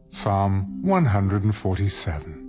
Psalm 147.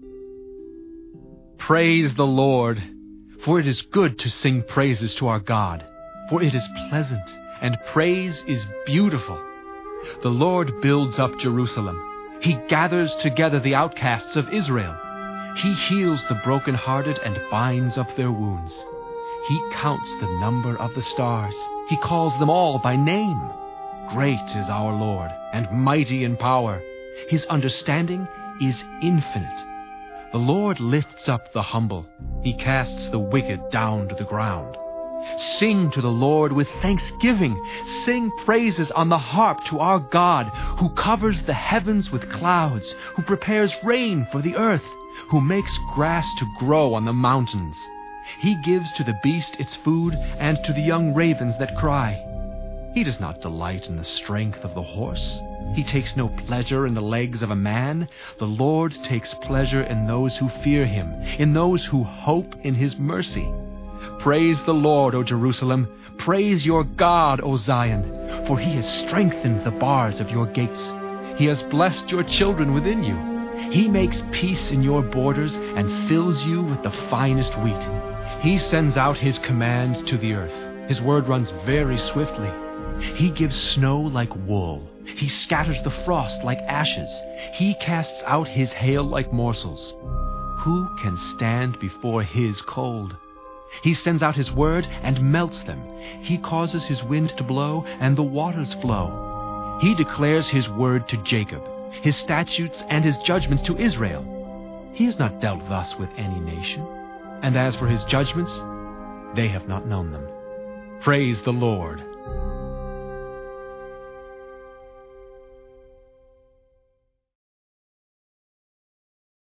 Praise the Lord, for it is good to sing praises to our God, for it is pleasant, and praise is beautiful. The Lord builds up Jerusalem. He gathers together the outcasts of Israel. He heals the brokenhearted and binds up their wounds. He counts the number of the stars. He calls them all by name. Great is our Lord, and mighty in power. His understanding is infinite. The Lord lifts up the humble. He casts the wicked down to the ground. Sing to the Lord with thanksgiving. Sing praises on the harp to our God, who covers the heavens with clouds, who prepares rain for the earth, who makes grass to grow on the mountains. He gives to the beast its food, and to the young ravens that cry. He does not delight in the strength of the horse. He takes no pleasure in the legs of a man. The Lord takes pleasure in those who fear him, in those who hope in his mercy. Praise the Lord, O Jerusalem. Praise your God, O Zion, for he has strengthened the bars of your gates. He has blessed your children within you. He makes peace in your borders and fills you with the finest wheat. He sends out his command to the earth. His word runs very swiftly. He gives snow like wool. He scatters the frost like ashes. He casts out his hail like morsels. Who can stand before his cold? He sends out his word and melts them. He causes his wind to blow, and the waters flow. He declares his word to Jacob, his statutes and his judgments to Israel. He has not dealt thus with any nation. And as for his judgments, they have not known them. Praise the Lord.